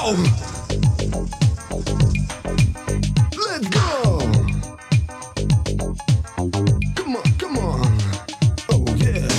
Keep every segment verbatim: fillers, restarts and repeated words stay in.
Оу! Let's go! Come on, come on! Oh yeah!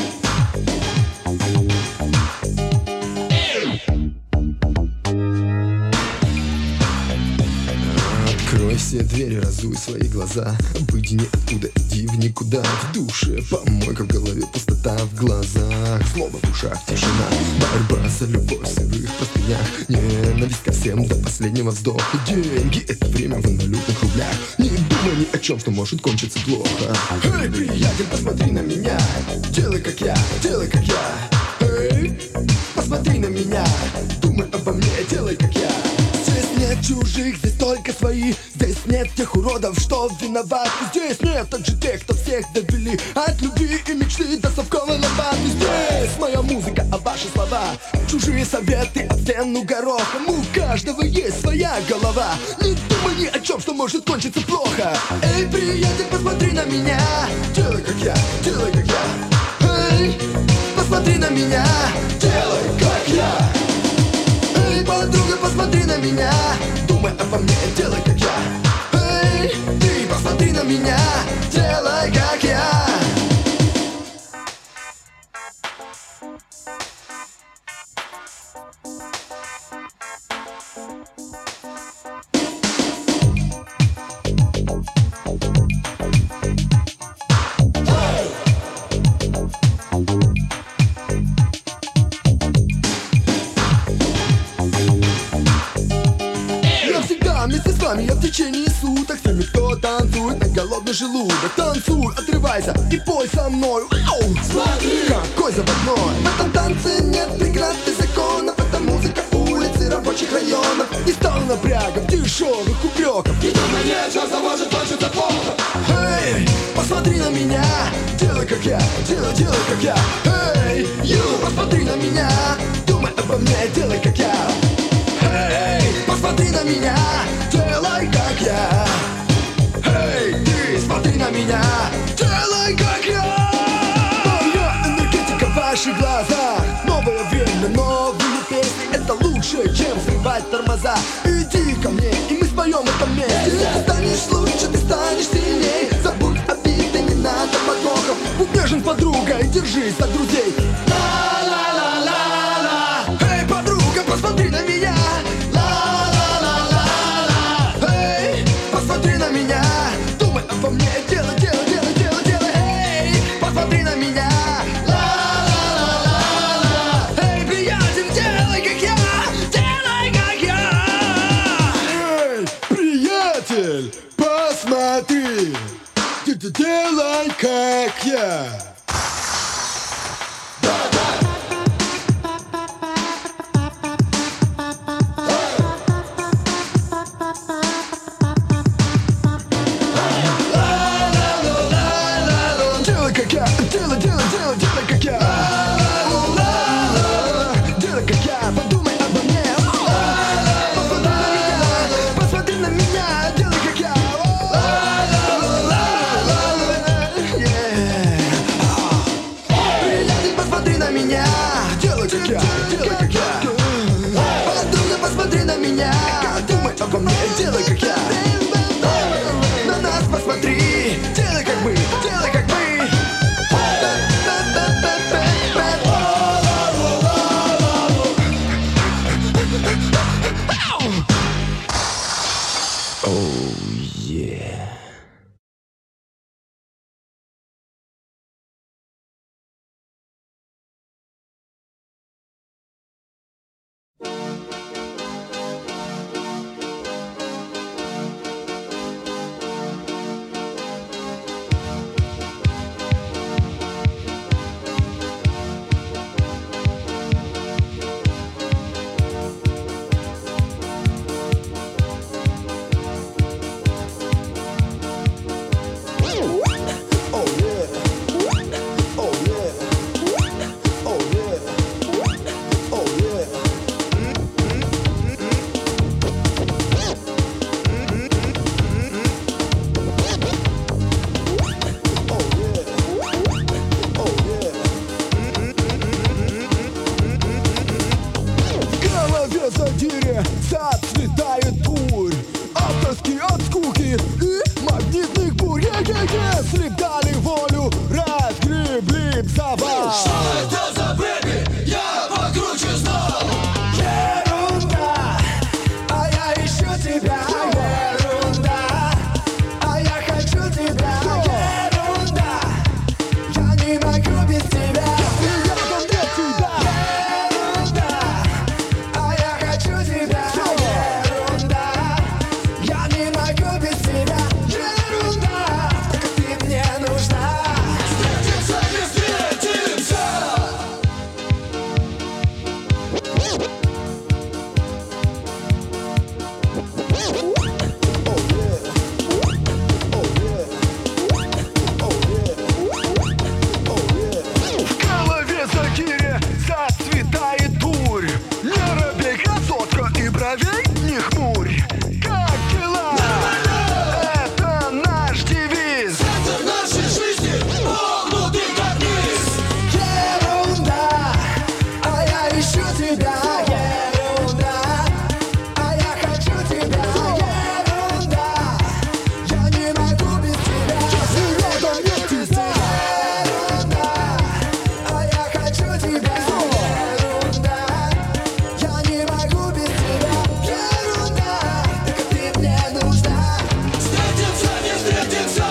Открой все двери, разуй свои глаза. Выйди оттуда, иди в никуда. В душе помойка, в голове пустота, в глазах злоба, в ушах тишина. Борьба за любовь в сырых простынях. Ненависть ко всем до последнего вздоха. Деньги — это время в инвалютных рублях. Не думай ни о чем, что может кончиться плохо. Эй, приятель, посмотри на меня. Делай как я, делай как я. Эй, посмотри на меня. Думай обо мне, делай как я. Здесь нет чужих, здесь только свои. Здесь нет тех уродов, что виноваты. Здесь нет также тех, кто всех довели от любви и мечты до совковой лопаты. Здесь моя музыка, а ваши слова чужие советы об стену горохом. У каждого есть своя голова. Не думай ни о чем, что может кончиться плохо. Эй, приятель, посмотри на меня. Делай как я, делай как я. Эй, посмотри на меня. Делай как я. Эй, подруга, посмотри на меня. Думай обо мне, делай как я. Эй, ты посмотри на меня. Делай как я. Вместе с вами я в течение суток. С теми, кто танцует на голодный желудок. Танцуй, отрывайся и пой со мной. Ау! Смотри, какой заводной. В этом танце нет преград и законов. Это музыка улиц и рабочих районов. Не стал напрягом дешевых упреков. И думай, нет, что может кончиться плохо. Эй, посмотри на меня. Делай как я, делай, делай как я. Эй, ю, посмотри на меня. Думай обо мне, делай как я. Эй, посмотри на меня, делай как я. Эй, ты смотри на меня, делай как я. Моя энергетика в ваших глазах. Новое время, новые песни. Это лучше, чем срывать тормоза. Иди ко мне, и мы споем это вместе. Ты станешь лучше, ты станешь сильней. Забудь обиды, не надо подвохов. Будь нежен с подругой, держись за друзей. Ла-ла-ла-ла-ла. Эй, подруга, посмотри на меня. Посмотри на меня, думай обо мне, делай, делай, делай, делай, делай. Эй, посмотри на меня. Ла-ла-ла-ла-ла. Эй, приятель, делай как я, делай как я. Эй, приятель, посмотри, делай как я. Делай как я, делай, делай, делай, делай как я. Делай как я, подумай обо мне. Посмотри на меня, посмотри на меня, делай как я. Приятель, посмотри на меня. Делай как я, делай как я. Подруга, посмотри на меня. Думай обо мне, делай как я. На нас посмотри, делай как мы, делай как мы. Oh yeah. тебя, ерунда. А я хочу тебя, ерунда. Я не могу без тебя, ерунда. А я хочу тебя, ерунда. Я не могу без тебя, ерунда. Так ты мне нужна. Встретимся, не встретимся.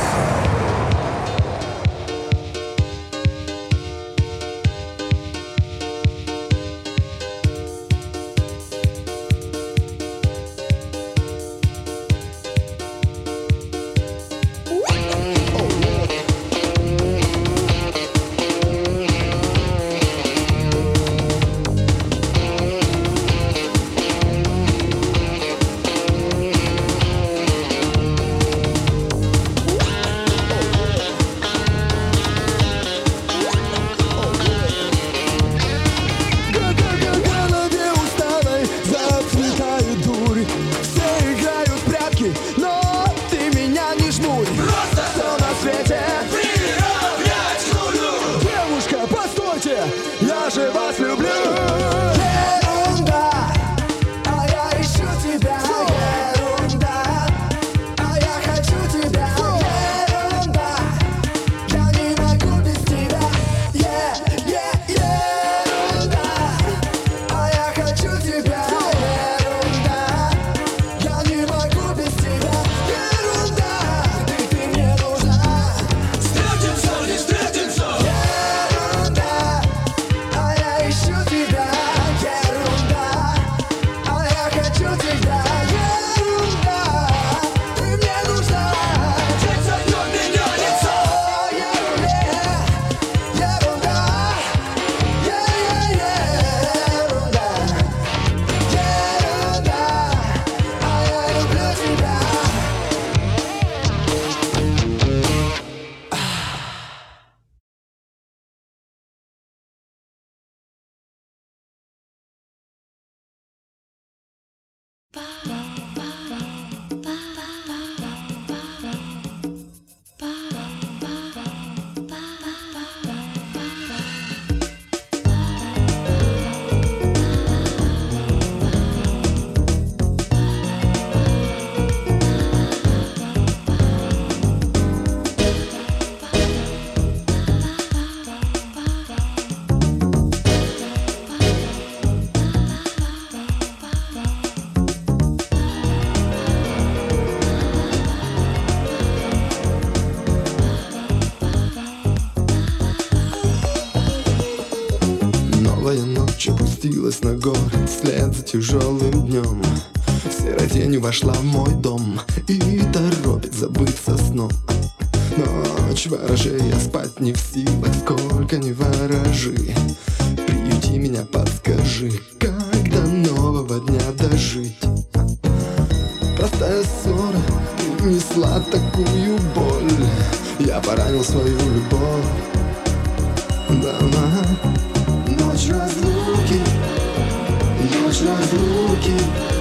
Но ты меня не жмурь. Просто все на свете приравнять к нулю. Девушка, постойте, я же вас люблю. Ерунда, а я ищу тебя. Ерунда, а я хочу тебя. Ерунда, я не могу без тебя. Yeah, yeah, ерунда, а я хочу тебя. Ерунда, я не могу без тебя. Ерунда, ты, ты мне нужна. Встретимся, не встретимся. Ерунда, а я ищу тебя. Ерунда, а я хочу тебя. Ерунда, ты мне нужна. День за днем меняется. Ерунда, ерунда, ерунда, ерунда, а я люблю тебя. Новая ночь опустилась на город вслед за тяжелым днем. Серая тень вошла в мой дом и торопит забыться сном. Ночь ворожея, спать не в силах, сколько не ворожи. Приюти меня, подскажи, как до нового дня дожить. Простая ссора принесла такую боль. Я поранил свою любовь. Да-да. Ночь разлуки, ночь разлуки.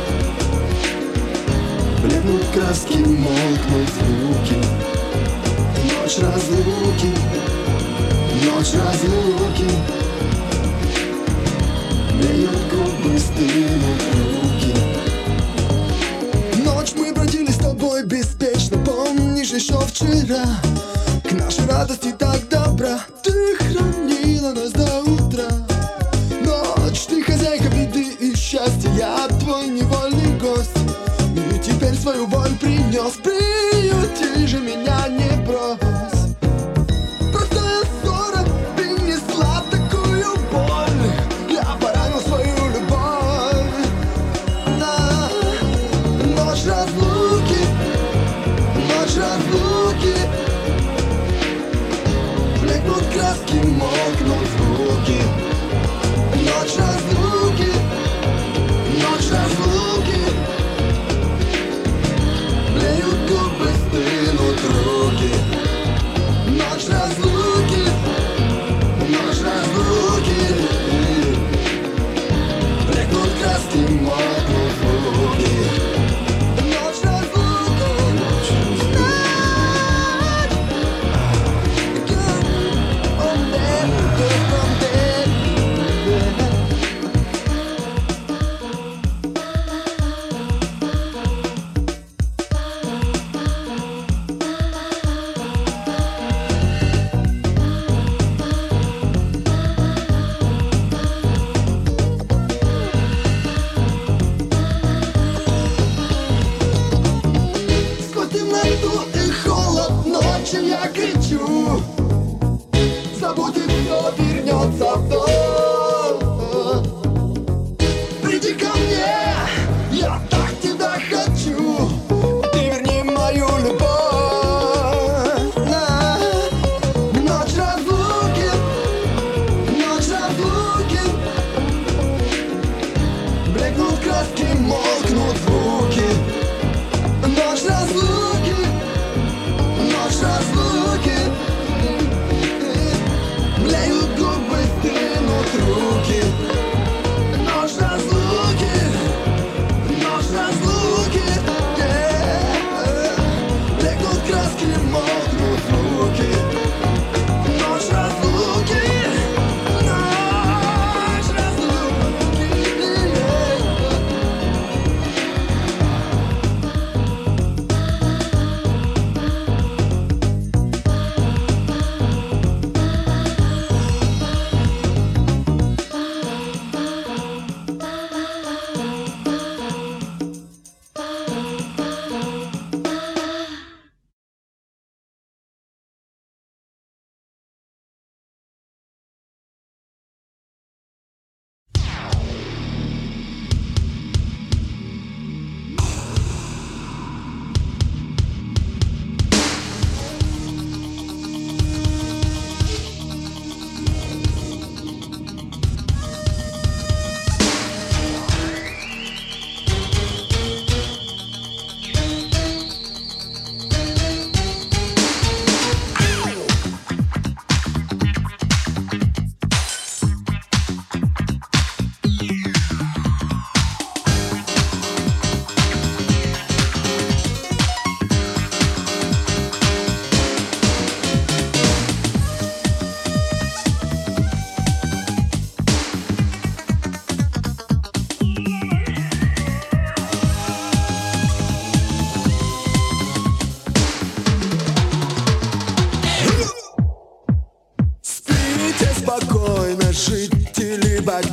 Блекнут краски, молкнут звуки. Ночь разлуки, ночь разлуки. Блеют губы, стынут руки. Ночь мы бродили с тобой беспечно. Помнишь еще вчера? К нашей радости так добра. Ты хранила нас до утра. Ночь, ты хозяйка беды и счастья. Я твой невольный гость. И теперь свою боль принес. Приюти же меня, не брось. Простая ссора принесла такую боль. Я поранил свою любовь. На ночь разлуки, ночь разлуки. Блекнут краски, молкнут звуки. Ночь разлуки, ночь разлуки. Блеют губы, стынут руки.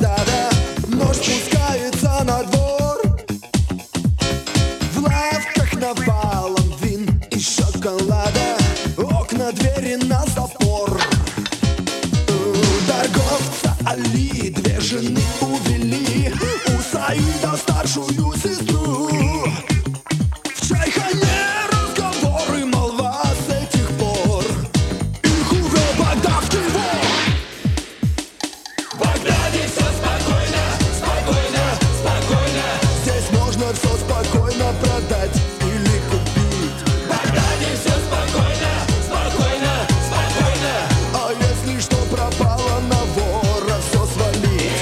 Багдада. Ночь спускается на двор, в лавках навалом вин и шоколада, окна, двери на запор. Торговца Али две жены увели, у Саида старшую сестру. В чайхане разговоры, молва с этих пор, их увел багдадский вор. В Багдаде все спокойно, спокойно, спокойно. Здесь можно все спокойно продать или купить. В Багдаде все спокойно, спокойно, спокойно. А если что пропало, на вора все свалить.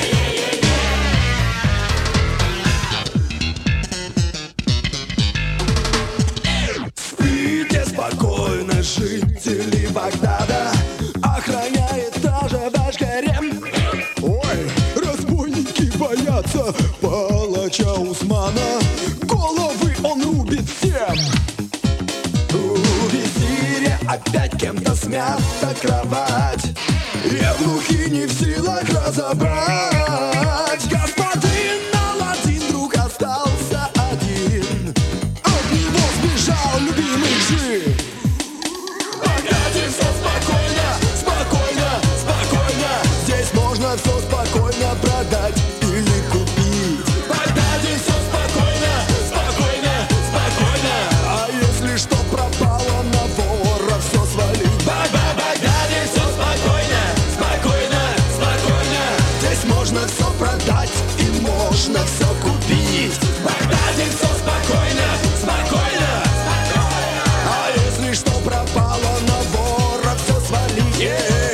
Спите спокойно, жители Багдада, охраняет даже ваш гарем. Ой, разбойники боятся палача Усмана, головы он рубит всем. У визиря опять кем-то смята кровать, евнухи не в силах разобрать. Господин Аладдин вдруг остался один, от него сбежал любимый джин. В Багдаде все спокойно, спокойно, спокойно. Здесь можно все спокойно продать или купить. В Багдаде все спокойно, спокойно, спокойно. А если что пропало, на вора все свалить. В Багдаде все спокойно, спокойно, спокойно. Здесь можно все продать и можно все купить. В Багдаде все спокойно, спокойно, спокойно. А если что пропало, на вора все свалить.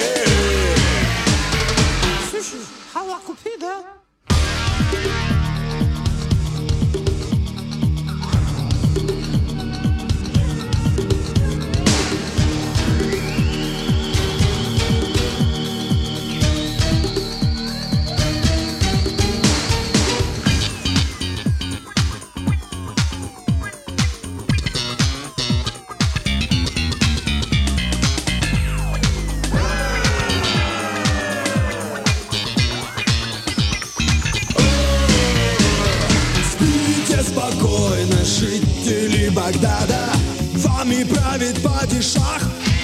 Слушай, халва купи, да? Спите спокойно, жители Багдада, вами правит падишах.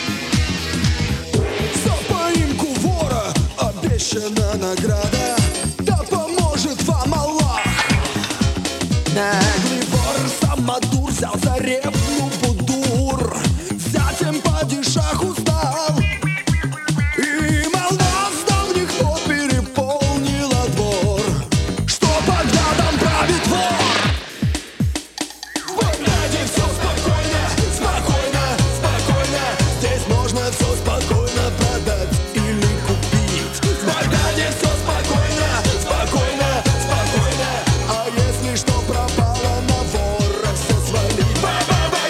За поимку вора обещана награда, да поможет вам Аллах. Наглый вор Самодур взял за репну Будур, затем падишах устал, и молва с давних пор переполнила двор, что Багдадом правит вор. В Багдаде все спокойно, спокойно, спокойно. Здесь можно все спокойно продать или купить. В Багдаде все спокойно, спокойно, спокойно. А если что пропало, на вора все свалить. Ба-ба-ба!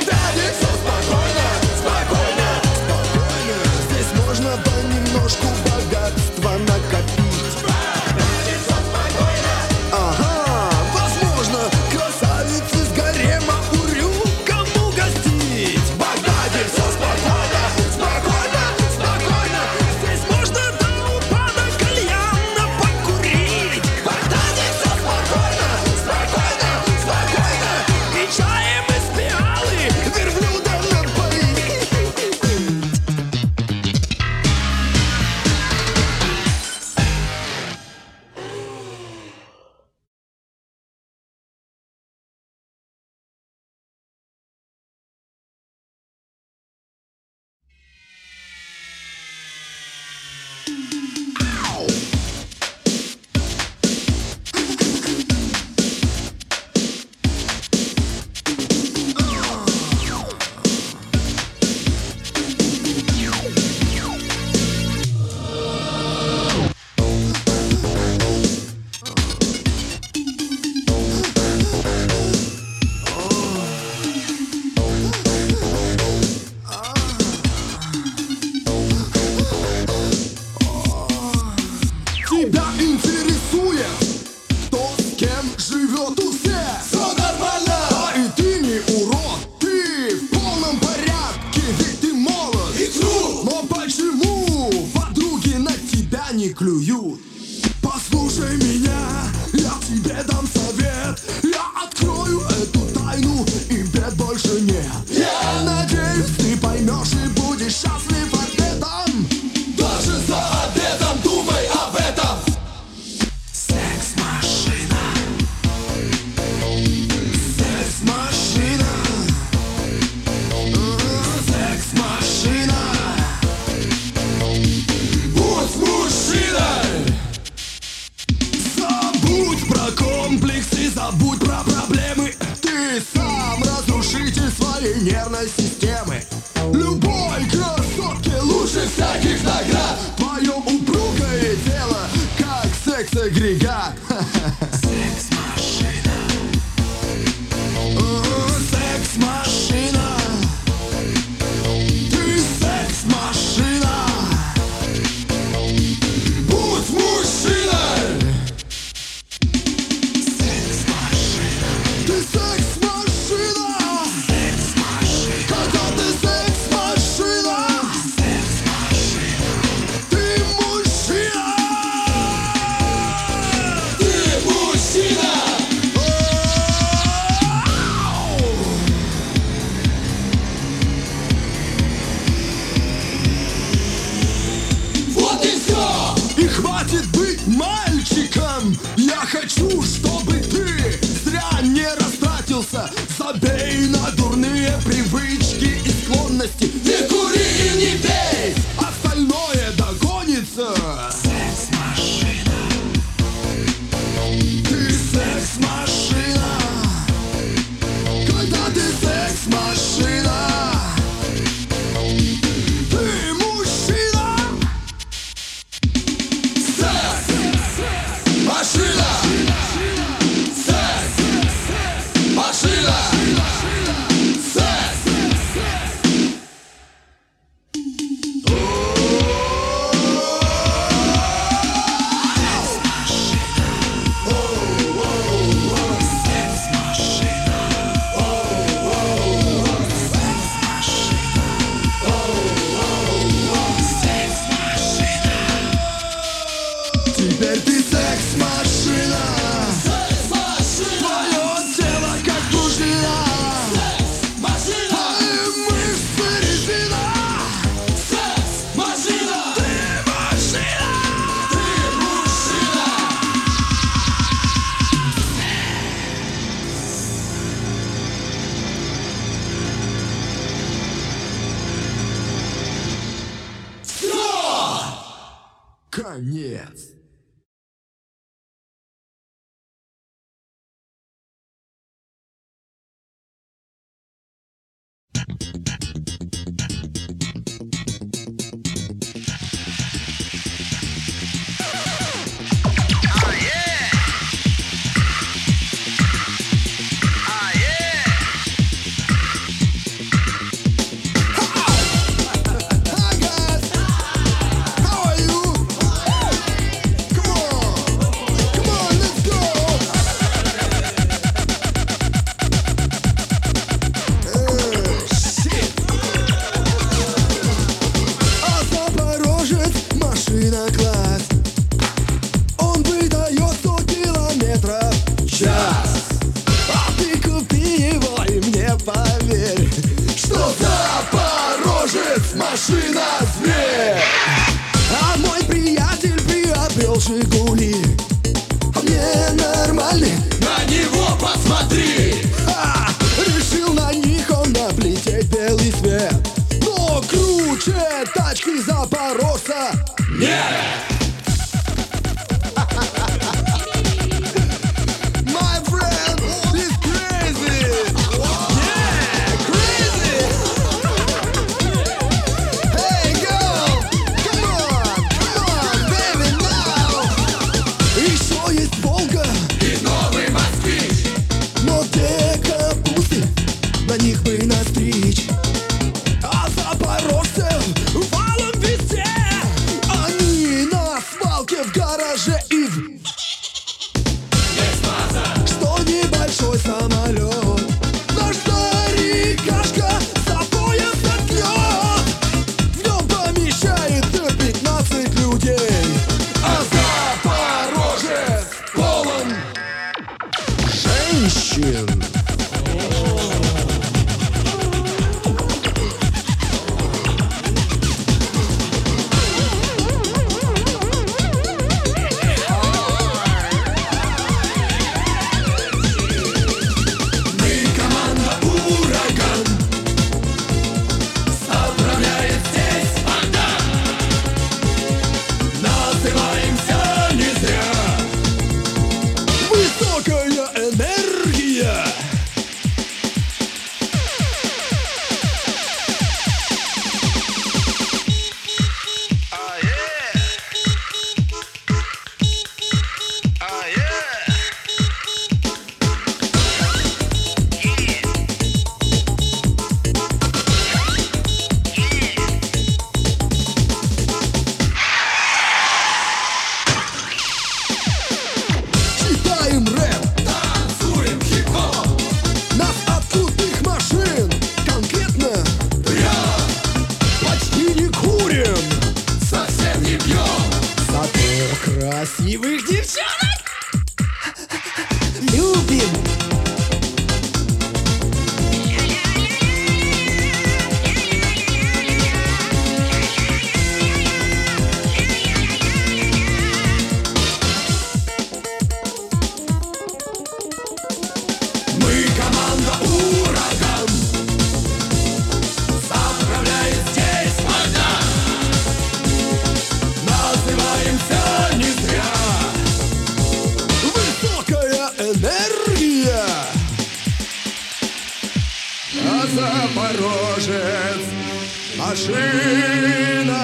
про комплексы, забудь про проблемы. Ты сам разрушитель своей нервной системы. Любой красотке лучше всяких наград. Твое упругое тело, как секс-агрегат. Секс-машина. Секс-машина. Ты секс-машина. Будь мужчиной. Секс-машина. Ты секс-машина. Секс-машина. Когда ты секс-машина. Секс-машина. Ты мужчина. Ты мужчина. Вот и все. И хватит быть мальчиком. Я хочу, чтобы ты зря не растратился. Забей на дурные привычки и склонности. Не кури и не пей, остальное догонится. Секс-машина. Ты секс-машина. Когда ты секс-машина. Ты мужчина. Секс-машина. Секс-машина. Секс. Теперь ты секс-машина. Твое тело как пружина. А мышцы резина. Секс-машина. Ты машина. Ты мужчина. Все. Конец. Hi guys, how are you? Come on, come on, let's go. Э, shit. А Запорожец машина класс. Он выдает сто километров в час. А ты купи его и мне поверь, что Запорожец машина зверь. А мой приятель приобрел Жигули. А мне нормальный. На него посмотри. А, решил на них он облететь белый свет. Но круче тачки запорожца нет. My friend is crazy. Yeah, crazy. Hey girl, come on, come on, baby now. Еще есть Волга и новый москвич. Но те капусты, на них бы настричь. А запорожцев валом везде. Они на свалке, в гараже и в... Что небольшой самолет. Наш старикашка за пояс отлет. В нем помещает пятнадцать людей. А Запорожец полон женщин. Мы команда «Ураган». Отправляет здесь фонтан. Называемся не зря. Вы энергия. А Запорожец машина.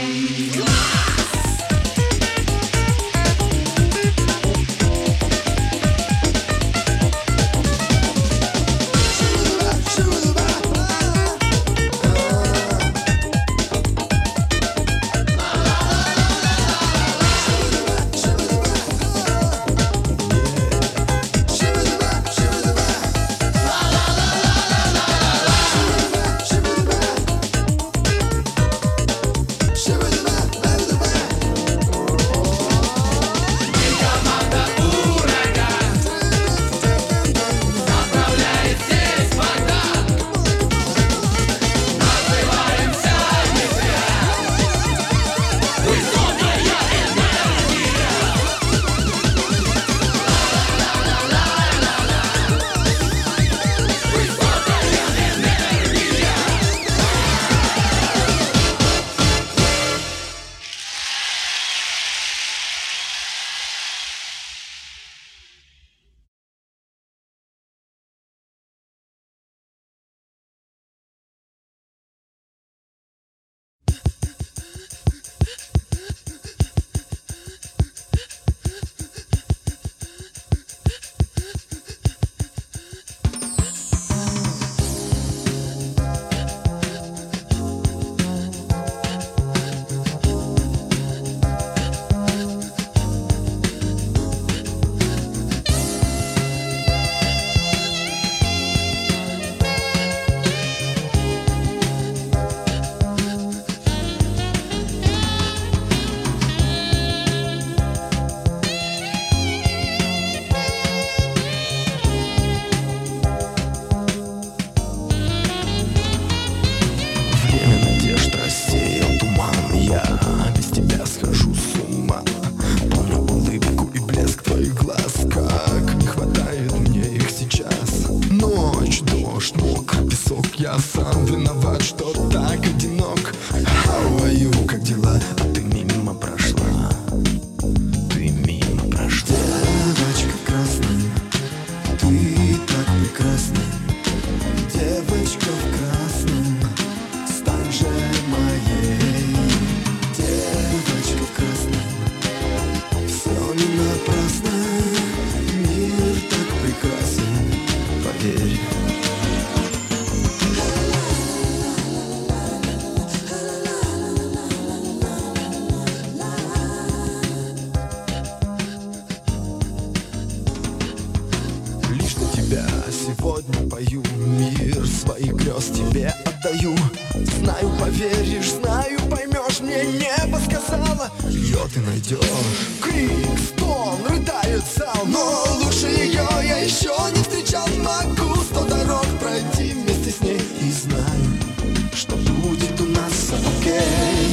Я сам виноват, что так одинок. How are you, как дела? А ты мимо прошла. Ты мимо прошла. Девочка красная, ты так прекрасна. Девочка в красном, стань же моей. Девочка в красном, все не напрасно. Мир так прекрасен, поверь. Сегодня пою, мир своих грез тебе отдаю. Знаю, поверишь, знаю, поймешь, мне небо сказала. Ее ты найдешь. Крик, стон, рыдает зал, но лучше ее я еще не встречал. Могу сто дорог пройти вместе с ней и знаю, что будет у нас все окей.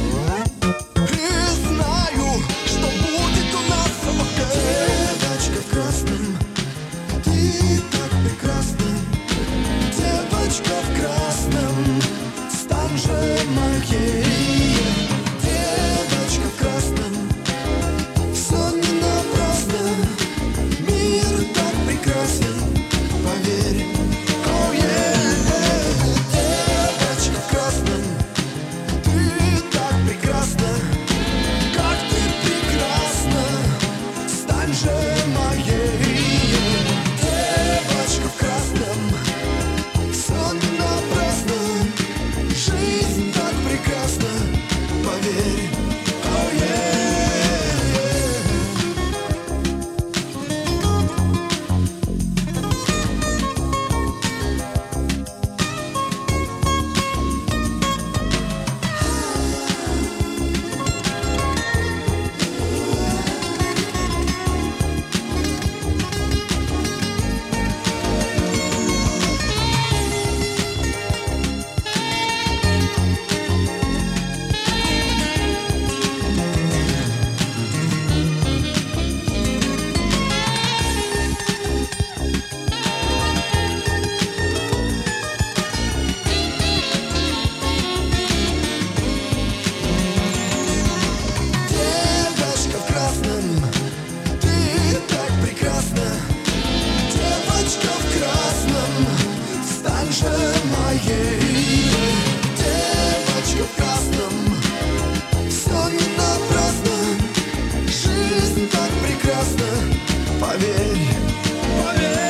И знаю, что будет у нас все окей. Девочка в красном, ты так прекрасна. Девочка в красном, стань же моей. Девочка в красном, все не напрасно. Мир так прекрасен, поверь. Oh yeah. Девочка в красном, ты так прекрасна. Как ты прекрасна, стань же моей. Девочка в красном, все не напрасно. Жизнь так прекрасна, поверь. Oh yeah. поверь, поверь.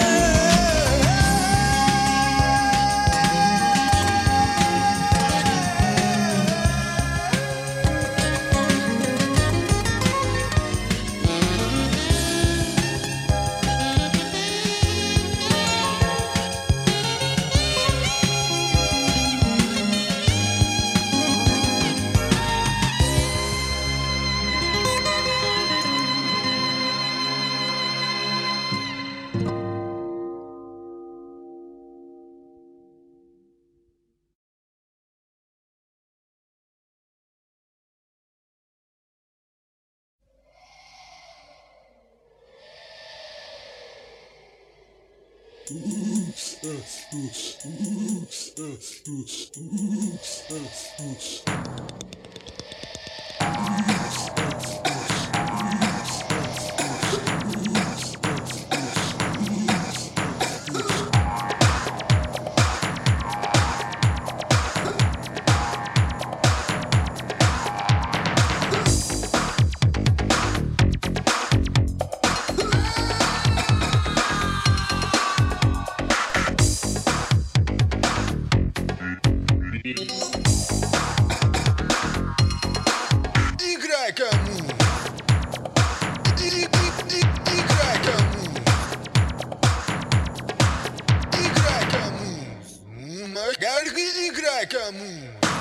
Играй кому, и, и, и, играй кому, играй кому, играй кому.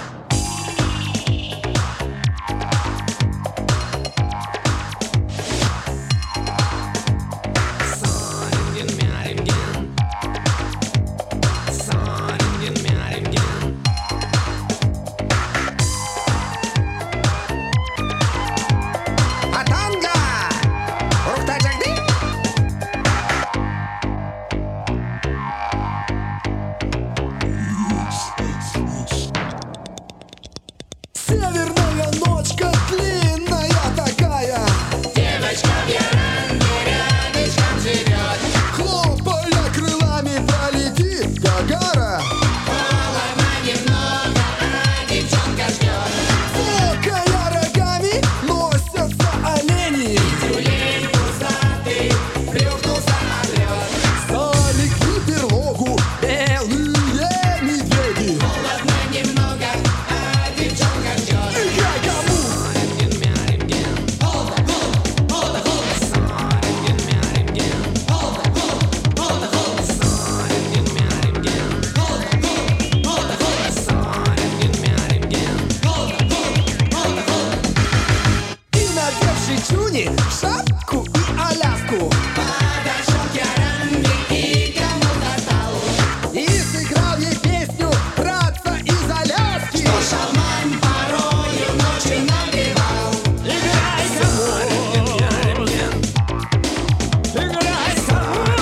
Северная ночка длинная такая, девочка в веранде рядышком живет, хлопая крылами пролетит Гагара. Холодно немного, а девчонка ждет, цокая рогами носятся олени, и тюлень пузатый плюхнулся на лед. Залегли в берлогу белые медведи. Холодно немного, а девчонка ждет. Играй кому! И надевший чуни, шапку и аляску, подошел к Яранге и кому-то дал, и сыграл ей песню братца из Аляски, что шалман порою ночью напевал. Играй кому! Играй кому!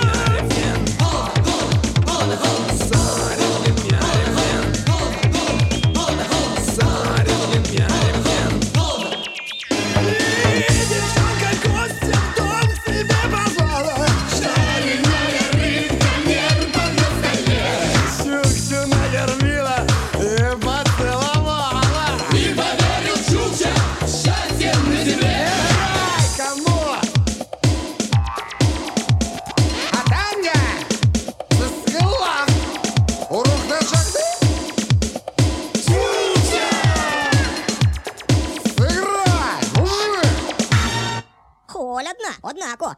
Девчонка гостя в дом себе позвала, жареная рыбка нервно на столе. Чукчу накормила и поцеловала, и поверил Чукча счастьем на земле. Играй кому! А Танья засыгала урок на шахты. Чукча! Сыграй, мужик! Холодно, однако.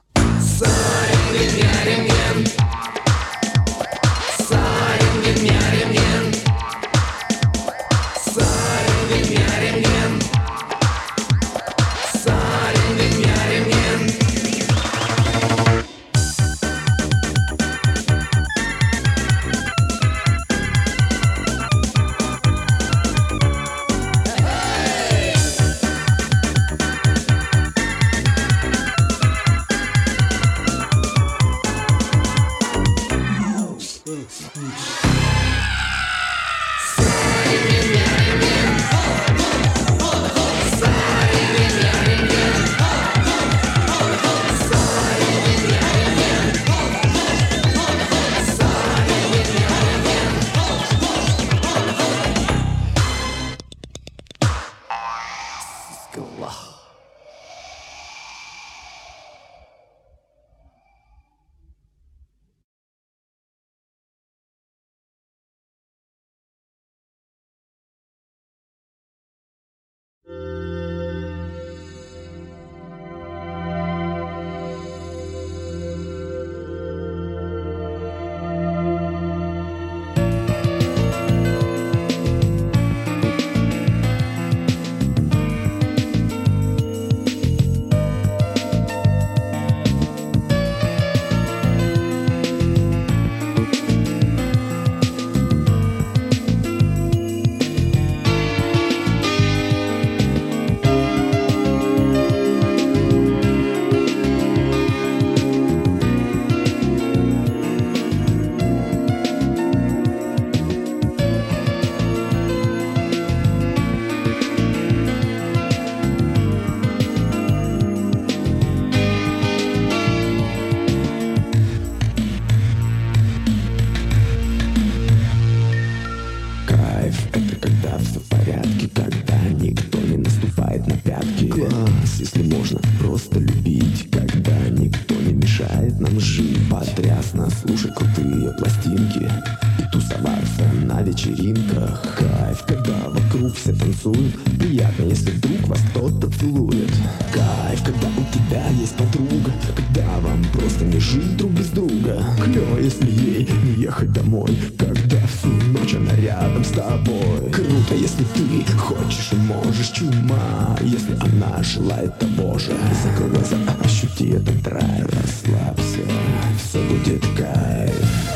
нее пластинки и тусоваться на вечеринках. Кайф, когда вокруг все танцуют. Приятно, если вдруг вас кто-то целует. Кайф, когда у тебя есть подруга, когда вам просто не жить друг без друга. Клево, если ей не ехать домой, когда всю ночь она рядом с тобой. Круто, если ты хочешь и можешь. Чума, если она желает того же. Закрой глаза, ощути этот драйв. Расслабься, все будет кайф.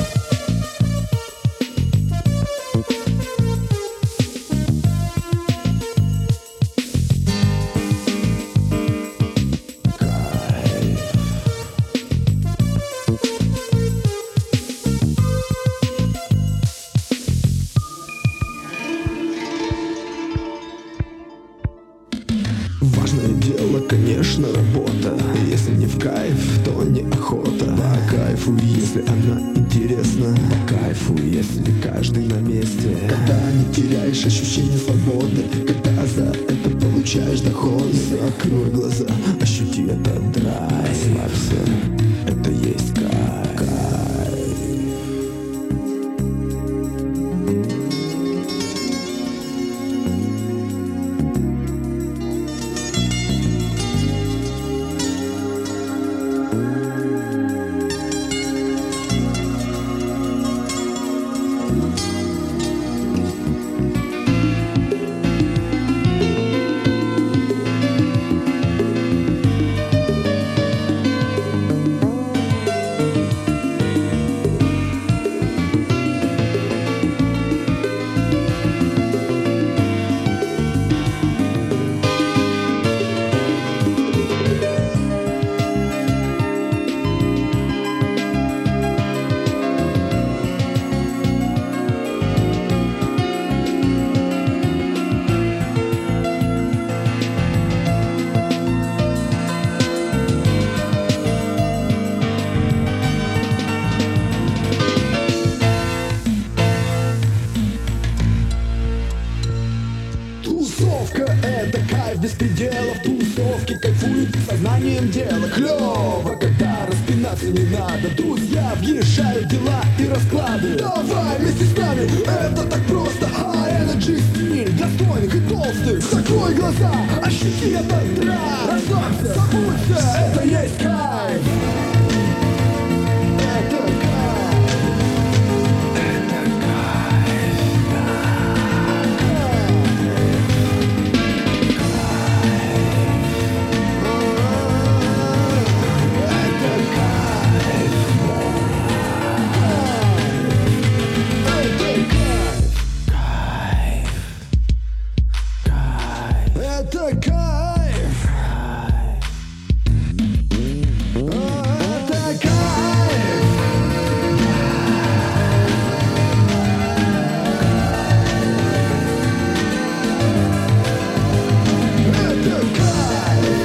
Важное дело, конечно, работа. Если не в кайф, то не охота. По кайфу, если она интересна. По кайфу, если каждый на месте. Когда не теряешь ощущение свободы, когда за это получаешь доход. Закрой глаза, ощути этот драйв. Расслабься, это есть кайф. Тусовка — это кайф без пределов. Тусовки кайфуют сознанием дела. Клево, когда распинаться не надо. Друзья въезжают в дела и расклады. Давай вместе с нами, это так просто. High energy стиль для стройных и толстых. Закрой глаза, ощути этот драйв. Расслабься, забудься, это есть кайф. Это кайф! Это кайф! Это кайф!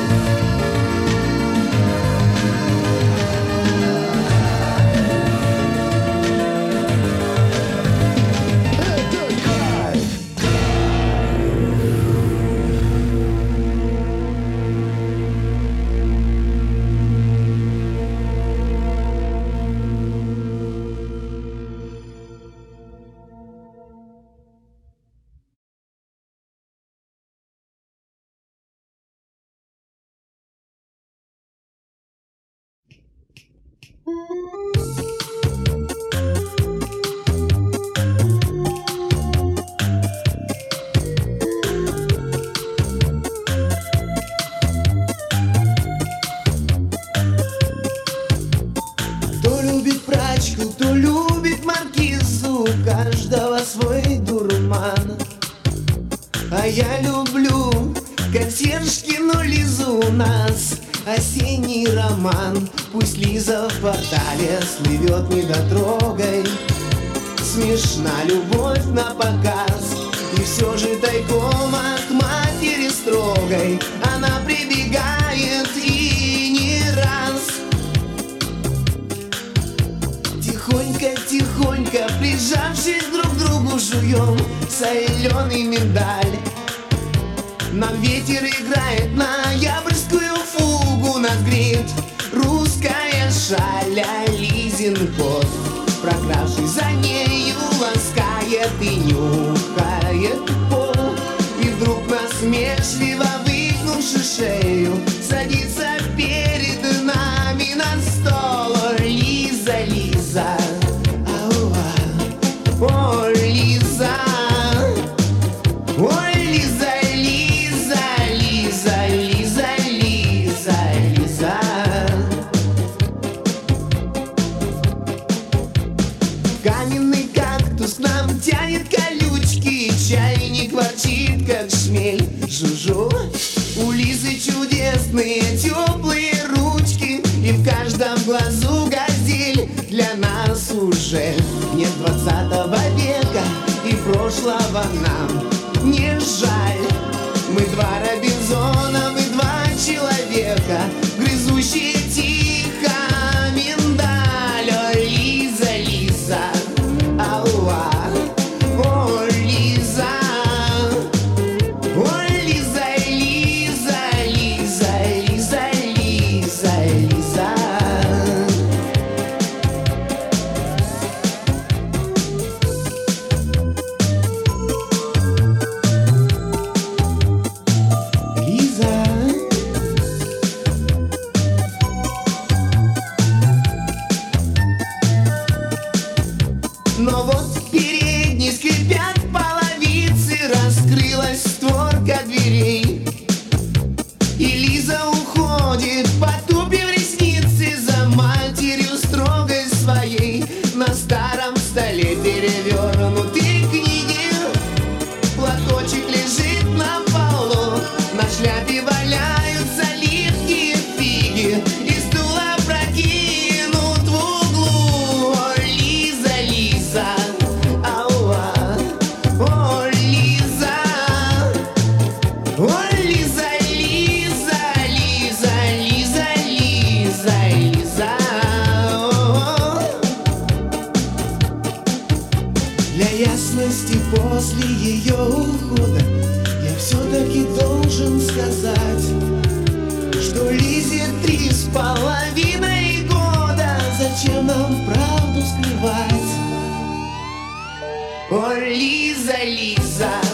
Кто любит прачку, кто любит маркизу, у каждого свой дурман. А я люблю консьержкину Лизу, у нас осенний роман. Пусть Лиза в портале слывет недотрогой, смешна любовь на показ. И все же тайком от матери строгой она прибегает и не раз. Тихонько-тихонько, прижавшись друг к другу, жуем соленый миндаль. Нам ветер играет ноябрьскую фугу, нас греет русская шаль. А Лизин кот, прокравшись за нею ласкает и нюхает пол. И вдруг насмешливо выгнувши шею, садится перед нами на стол. О, Лиза, Лиза, ауа, о, Лиза, о, Лиза, Лиза, Лиза, Лиза, Лиза, Лиза. Каменный кактус к нам тянет колючки, чайник ворчит, как шмель. Жужу, у Лизы чудесные теплые ручки, и в каждом глазу газель. Для нас уже нет двадцатого века, и прошлого нам не жаль. Мы два Робинзона, мы два человека, грызущие тихо миндаль. О, Лиза, Лиза, ауа, о, Лиза, о, Лиза, Лиза, Лиза, Лиза, Лиза, Лиза. Лиза. Но вот в передней скрипят половицы, раскрылась створка дверей, и Лиза уходит, потупив ресницы, за матерью строгой своей. На старом столе перевернутые книги, платочек лежит на полу, на шляпе валяются липкие фиги, и стул опрокинут в углу. О, Лиза, Лиза, ауа, о, Лиза, о, Лиза, Лиза, Лиза, Лиза, Лиза, Лиза. О. Для ясности после ее ухода я все-таки должен сказать, что Лизе три с половиной года. Зачем нам правду скрывать? О, Лиза, Лиза,